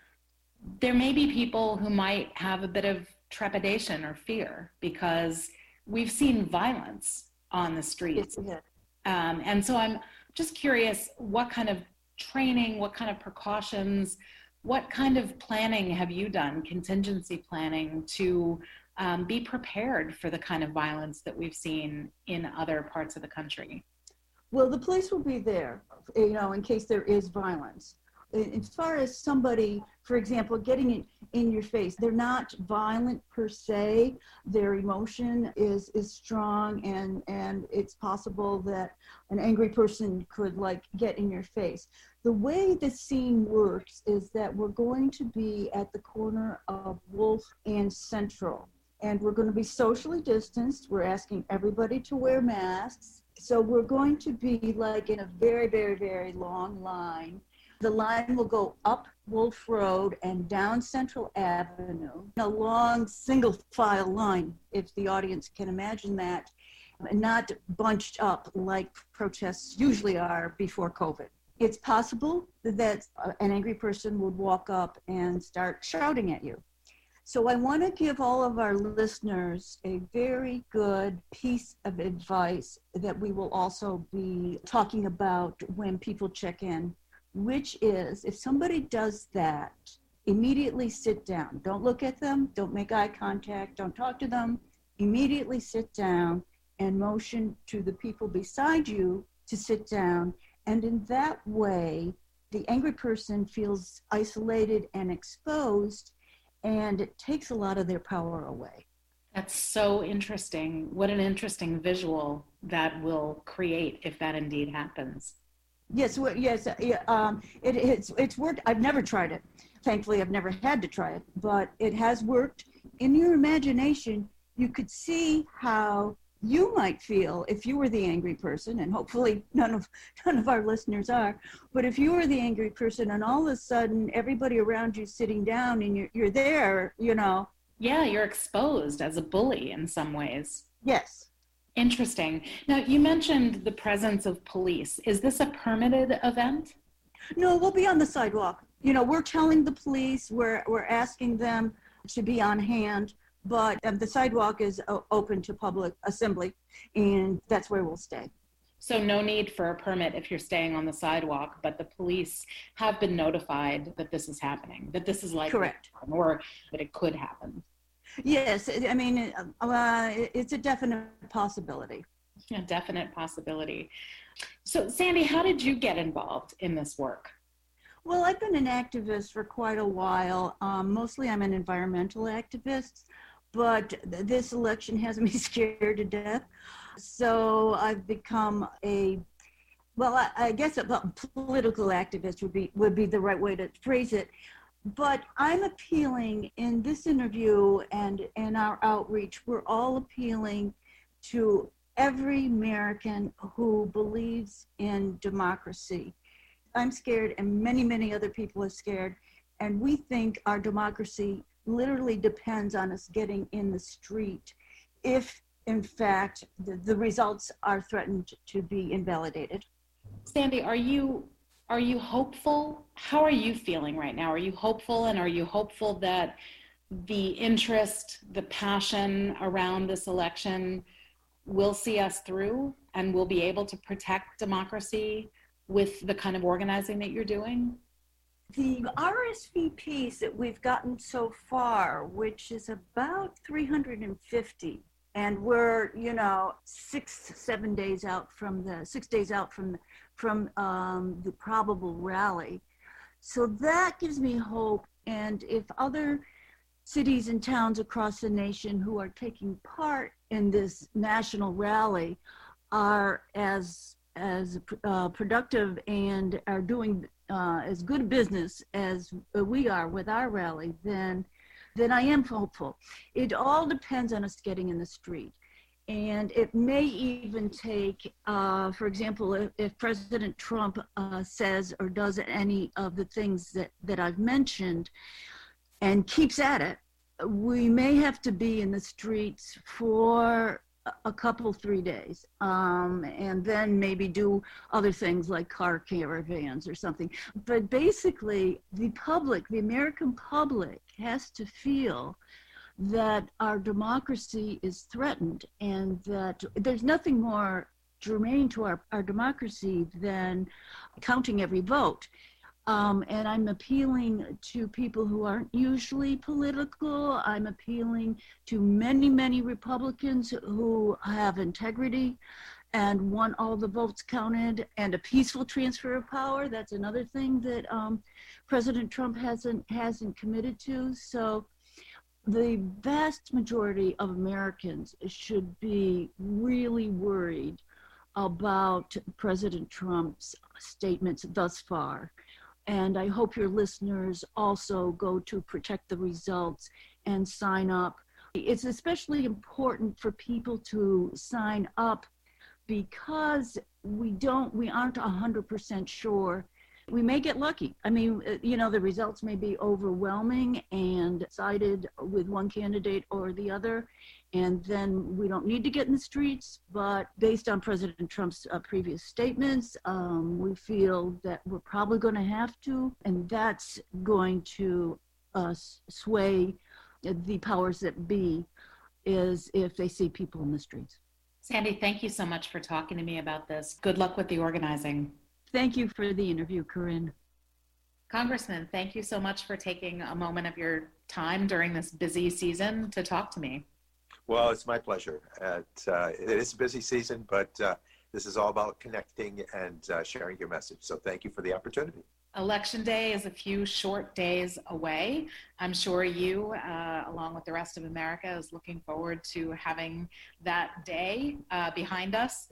There may be people who might have a bit of trepidation or fear because we've seen violence on the streets. Yes, um, and so I'm just curious, what kind of training, what kind of precautions, what kind of planning have you done, contingency planning, to um, be prepared for the kind of violence that we've seen in other parts of the country? Well, the police will be there, you know, in case there is violence. As far as somebody, for example, getting it in your face, they're not violent per se. Their emotion is is strong, and and it's possible that an angry person could like get in your face. The way the scene works is that we're going to be at the corner of Wolf and Central, and we're going to be socially distanced. We're asking everybody to wear masks. So we're going to be like in a very, very, very long line. The line will go up Wolf Road and down Central Avenue, a long single file line, if the audience can imagine that, and not bunched up like protests usually are before COVID. It's possible that an angry person would walk up and start shouting at you. So I want to give all of our listeners a very good piece of advice that we will also be talking about when people check in, which is if somebody does that, immediately sit down. Don't look at them. Don't make eye contact. Don't talk to them. Immediately sit down and motion to the people beside you to sit down. And in that way, the angry person feels isolated and exposed, and it takes a lot of their power away. That's so interesting. What an interesting visual that will create if that indeed happens. Yes, well, yes, yeah, um, it, it's it's worked. I've never tried it. Thankfully, I've never had to try it, but it has worked. In your imagination, you could see how you might feel if you were the angry person, and hopefully none of none of our listeners are. But if you were the angry person, and all of a sudden everybody around you sitting down, and you're you're there, you know. Yeah, you're exposed as a bully in some ways. Yes. Interesting. Now, you mentioned the presence of police. Is this a permitted event? No, we'll be on the sidewalk. You know, we're telling the police, we're we're asking them to be on hand, but um, the sidewalk is o- open to public assembly, and that's where we'll stay. So no need for a permit if you're staying on the sidewalk, but the police have been notified that this is happening, that this is likely Correct. to happen, or that it could happen. Yes, I mean, uh, it's a definite possibility. A definite possibility. So, Sandy, how did you get involved in this work? Well, I've been an activist for quite a while. Um, mostly I'm an environmental activist, but th- this election has me scared to death. So I've become a, well, I, I guess a, a political activist would be would be the right way to phrase it. But I'm appealing in this interview and in our outreach, we're all appealing to every American who believes in democracy. I'm scared, and many, many other people are scared. And we think our democracy literally depends on us getting in the street if, in fact, the, the results are threatened to be invalidated. Sandy, are you are you hopeful? How are you feeling right now? Are you hopeful, and are you hopeful that the interest, the passion around this election will see us through and we'll be able to protect democracy with the kind of organizing that you're doing? The R S V Ps that we've gotten so far, which is about three hundred fifty, and we're, you know, six, seven days out from the, six days out from, from um, the probable rally. So that gives me hope. And if other cities and towns across the nation who are taking part in this national rally are as as uh, productive and are doing uh, as good business as we are with our rally, then then I am hopeful. It all depends on us getting in the street. And it may even take, uh, for example, if, if President Trump uh, says or does any of the things that, that I've mentioned and keeps at it, we may have to be in the streets for a couple, three days, um, and then maybe do other things like car caravans or something. But basically, the public, the American public, has to feel that our democracy is threatened, and that there's nothing more germane to our, our democracy than counting every vote. Um, and I'm appealing to people who aren't usually political. I'm appealing to many, many Republicans who have integrity and want all the votes counted, and a peaceful transfer of power. That's another thing that um, President Trump hasn't hasn't committed to. So the vast majority of Americans should be really worried about President Trump's statements thus far. And I hope your listeners also go to Protect the Results and sign up. It's especially important for people to sign up because we don't, we aren't one hundred percent sure. We may get lucky. I mean, you know, the results may be overwhelming and sided with one candidate or the other, and then we don't need to get in the streets. But based on President Trump's uh, previous statements, um, we feel that we're probably going to have to, and that's going to uh, sway the powers that be, is if they see people in the streets. Sandy, thank you so much for talking to me about this. Good luck with the organizing. Thank you for the interview, Corinne. Congressman, thank you so much for taking a moment of your time during this busy season to talk to me. Well, it's my pleasure. Uh, it is a busy season, but uh, this is all about connecting and uh, sharing your message. So thank you for the opportunity. Election Day is a few short days away. I'm sure you, uh, along with the rest of America, is looking forward to having that day uh, behind us.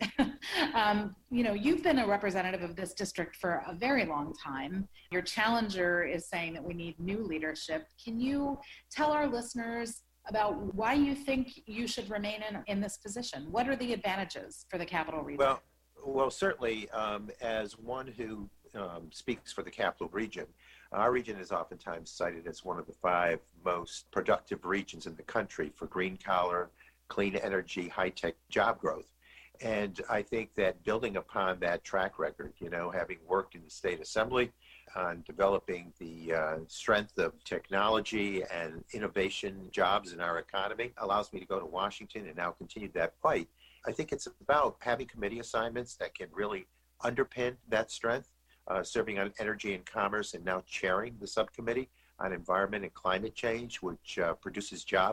um, you know, you've been a representative of this district for a very long time. Your challenger is saying that we need new leadership. Can you tell our listeners about why you think you should remain in, in this position? What are the advantages for the Capital region? Well, well, certainly, um, as one who um, speaks for the Capital region, our region is oftentimes cited as one of the five most productive regions in the country for green collar, clean energy, high-tech job growth. And I think that building upon that track record, you know, having worked in the state assembly on developing the uh, strength of technology and innovation jobs in our economy, allows me to go to Washington and now continue that fight. I think it's about having committee assignments that can really underpin that strength, uh, serving on energy and commerce, and now chairing the subcommittee on environment and climate change, which uh, produces jobs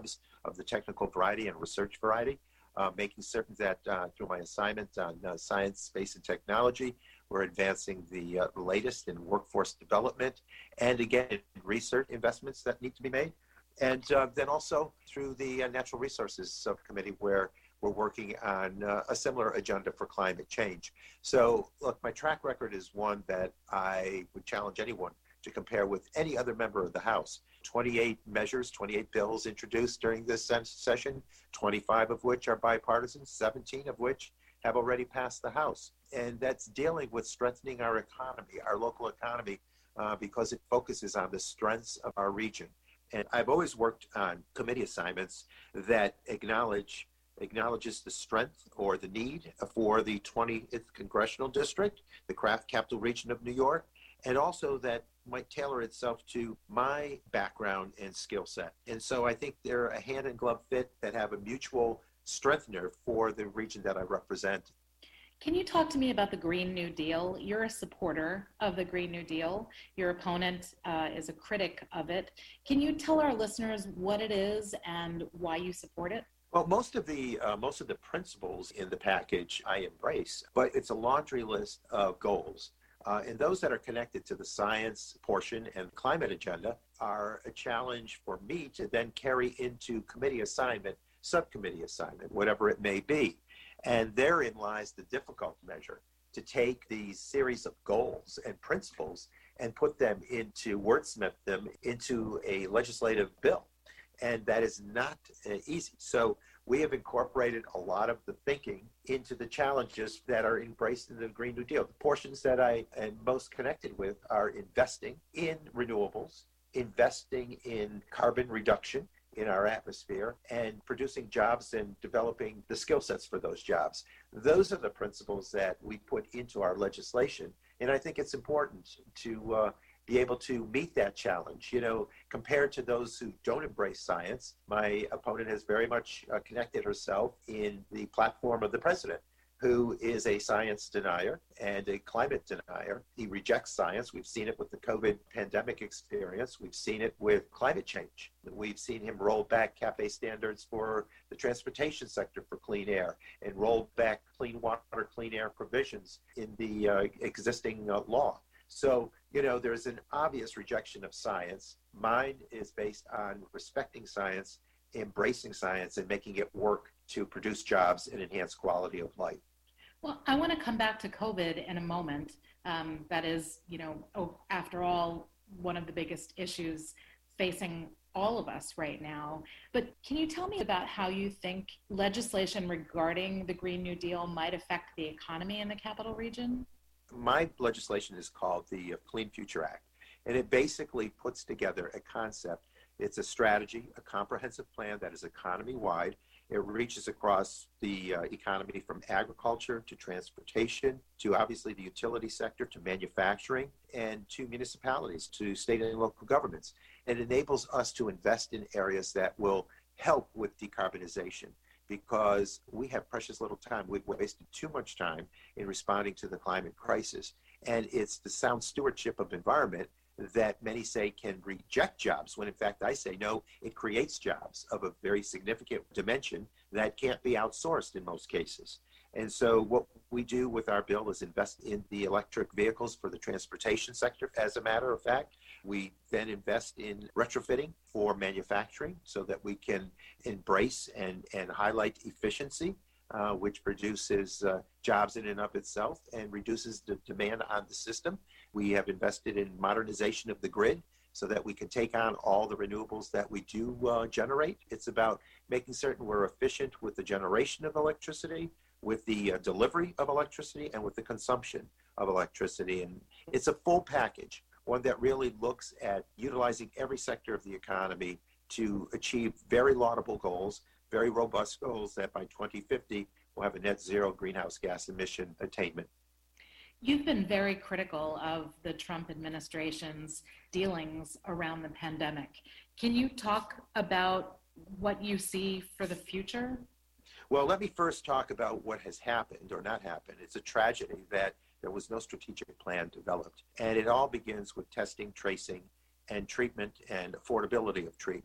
of the technical variety and research variety, uh, making certain that uh, through my assignment on uh, science, space, and technology, we're advancing the uh, latest in workforce development and, again, research investments that need to be made. And uh, then also through the uh, Natural Resources Subcommittee, where we're working on uh, a similar agenda for climate change. So, look, my track record is one that I would challenge anyone to compare with any other member of the House. twenty-eight measures, twenty-eight bills introduced during this session, twenty-five of which are bipartisan, seventeen of which have already passed the House. And that's dealing with strengthening our economy, our local economy, uh, because it focuses on the strengths of our region. And I've always worked on committee assignments that acknowledge acknowledges the strength or the need for the twentieth Congressional District, the Craft Capital Region of New York, and also that might tailor itself to my background and skill set. And so I think they're a hand-in-glove fit that have a mutual strengthener for the region that I represent. Can you talk to me about the Green New Deal? You're a supporter of the Green New Deal. Your opponent uh, is a critic of it. Can you tell our listeners what it is and why you support it? Well, most of the uh, most of the principles in the package I embrace, but it's a laundry list of goals. Uh, and those that are connected to the science portion and climate agenda are a challenge for me to then carry into committee assignment, subcommittee assignment, whatever it may be. And therein lies the difficult measure, to take these series of goals and principles and put them into, wordsmith them into a legislative bill. And that is not uh, easy. So we have incorporated a lot of the thinking into the challenges that are embraced in the Green New Deal. The portions that I am most connected with are investing in renewables, investing in carbon reduction in our atmosphere, and producing jobs and developing the skill sets for those jobs. Those are the principles that we put into our legislation. And I think it's important to uh, be able to meet that challenge. You know, compared to those who don't embrace science, my opponent has very much uh, connected herself in the platform of the president, who is a science denier and a climate denier. He rejects science. We've seen it with the COVID pandemic experience. We've seen it with climate change. We've seen him roll back CAFE standards for the transportation sector for clean air and roll back clean water, clean air provisions in the uh, existing uh, law. So, you know, there's an obvious rejection of science. Mine is based on respecting science, embracing science, and making it work to produce jobs and enhance quality of life. Well, I want to come back to COVID in a moment. Um, that is, you know, oh, after all, one of the biggest issues facing all of us right now. But can you tell me about how you think legislation regarding the Green New Deal might affect the economy in the Capital Region? My legislation is called the Clean Future Act, and it basically puts together a concept. It's a strategy, a comprehensive plan that is economy-wide. It reaches across the uh, economy from agriculture to transportation to obviously the utility sector to manufacturing and to municipalities, to state and local governments. It enables us to invest in areas that will help with decarbonization, because we have precious little time. We've wasted too much time in responding to the climate crisis. And it's the sound stewardship of environment that many say can reject jobs, when in fact I say, no, it creates jobs of a very significant dimension that can't be outsourced in most cases. And so what we do with our bill is invest in the electric vehicles for the transportation sector. As a matter of fact, we then invest in retrofitting for manufacturing so that we can embrace and, and highlight efficiency, uh, which produces uh, jobs in and of itself and reduces the demand on the system. We have invested in modernization of the grid so that we can take on all the renewables that we do uh, generate. It's about making certain we're efficient with the generation of electricity, with the uh, delivery of electricity, and with the consumption of electricity. And it's a full package, one that really looks at utilizing every sector of the economy to achieve very laudable goals, very robust goals that by twenty fifty will have a net zero greenhouse gas emission attainment. You've been very critical of the Trump administration's dealings around the pandemic. Can you talk about what you see for the future? Well, let me first talk about what has happened or not happened. It's a tragedy that there was no strategic plan developed. And it all begins with testing, tracing, and treatment and affordability of treatment.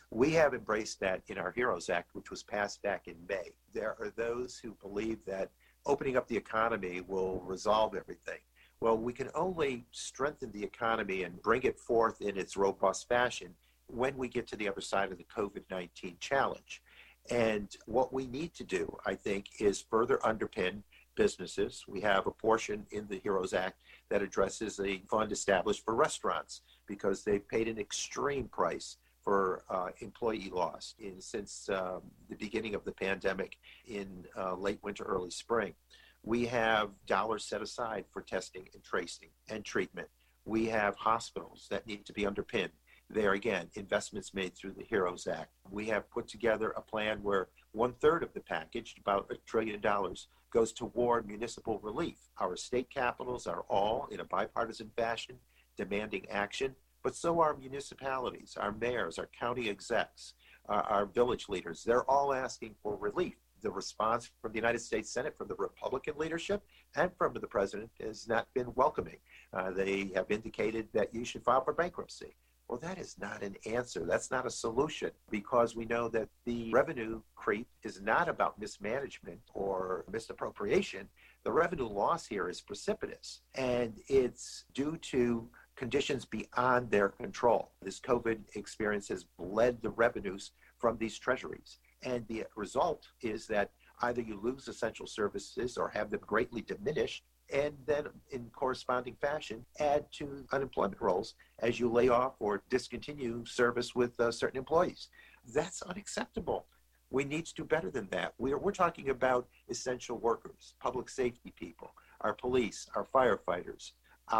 We have embraced that in our HEROES Act, which was passed back in May. There are those who believe that opening up the economy will resolve everything. Well, we can only strengthen the economy and bring it forth in its robust fashion when we get to the other side of the COVID nineteen challenge. And what we need to do, I think, is further underpin businesses. We have a portion in the HEROES Act that addresses a fund established for restaurants because they've paid an extreme price for uh, employee loss in, since um, the beginning of the pandemic in uh, late winter, early spring. We have dollars set aside for testing and tracing and treatment. We have hospitals that need to be underpinned. There again, investments made through the HEROES Act. We have put together a plan where one third of the package, about a trillion dollars, goes toward municipal relief. Our state capitals are all, in a bipartisan fashion, demanding action, but so are municipalities, our mayors, our county execs, uh, our village leaders. They're all asking for relief. The response from the United States Senate, from the Republican leadership, and from the president has not been welcoming. Uh, they have indicated that you should file for bankruptcy. Well, that is not an answer. That's not a solution, because we know that the revenue creep is not about mismanagement or misappropriation. The revenue loss here is precipitous, and it's due to conditions beyond their control. This COVID experience has bled the revenues from these treasuries, and the result is that either you lose essential services or have them greatly diminished, and then in corresponding fashion add to unemployment rolls as you lay off or discontinue service with uh, certain employees. That's unacceptable. We need to do better than that. We're, we're talking about essential workers, public safety people, our police, our firefighters,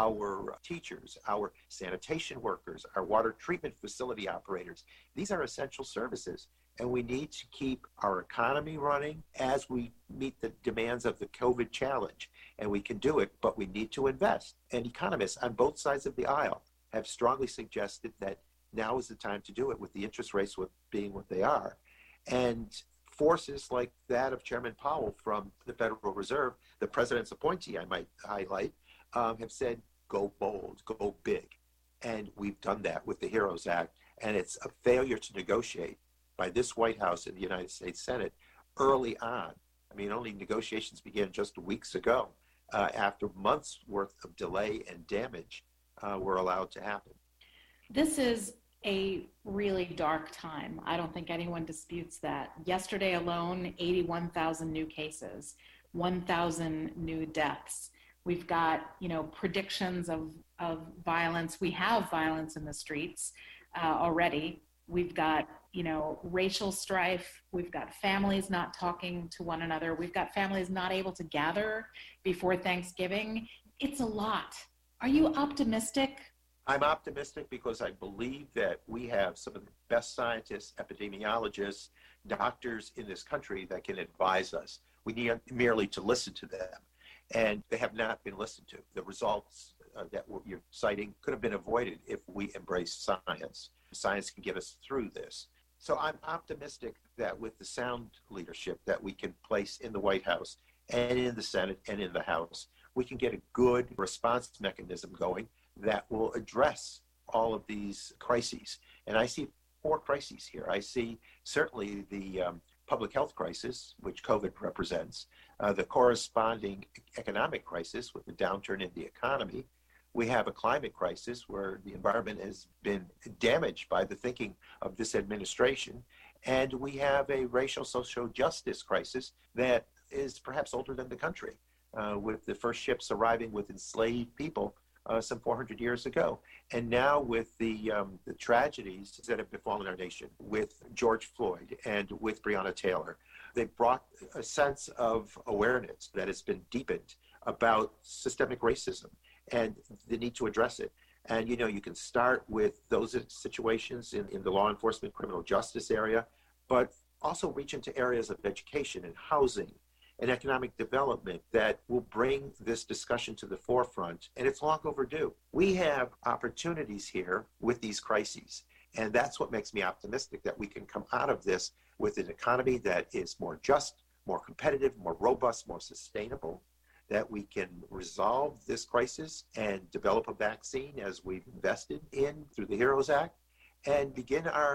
our teachers, our sanitation workers, our water treatment facility operators. These are essential services, and we need to keep our economy running as we meet the demands of the COVID challenge. And we can do it, but we need to invest. And economists on both sides of the aisle have strongly suggested that now is the time to do it, with the interest rates being what they are. And forces like that of Chairman Powell from the Federal Reserve, the president's appointee, I might highlight, um, have said, go bold, go big. And we've done that with the HEROES Act. And it's a failure to negotiate by this White House and the United States Senate early on. I mean, only negotiations began just weeks ago. Uh, after months worth of delay and damage uh, were allowed to happen. This is a really dark time. I don't think anyone disputes that. Yesterday alone, eighty-one thousand new cases, one thousand new deaths. We've got, you know, predictions of, of violence. We have violence in the streets uh, already. We've got, you know, racial strife. We've got families not talking to one another. We've got families not able to gather before Thanksgiving. It's a lot. Are you optimistic? I'm optimistic because I believe that we have some of the best scientists, epidemiologists, doctors in this country that can advise us. We need merely to listen to them. And they have not been listened to. The results uh, that you're citing could have been avoided if we embrace science. Science can get us through this. So I'm optimistic that with the sound leadership that we can place in the White House and in the Senate and in the House, we can get a good response mechanism going that will address all of these crises. And I see four crises here. I see certainly the um, public health crisis, which COVID represents, uh, the corresponding economic crisis with the downturn in the economy. We have a climate crisis where the environment has been damaged by the thinking of this administration. And we have a racial social justice crisis that is perhaps older than the country, uh, with the first ships arriving with enslaved people uh, some four hundred years ago. And now with the, um, the tragedies that have befallen our nation, with George Floyd and with Breonna Taylor, they've brought a sense of awareness that has been deepened about systemic racism and the need to address it. And, you know, you can start with those situations in, in the law enforcement, criminal justice area, but also reach into areas of education and housing and economic development that will bring this discussion to the forefront. And it's long overdue. We have opportunities here with these crises. And that's what makes me optimistic that we can come out of this with an economy that is more just, more competitive, more robust, more sustainable, that we can resolve this crisis and develop a vaccine as we've invested in through the HEROES Act, and begin our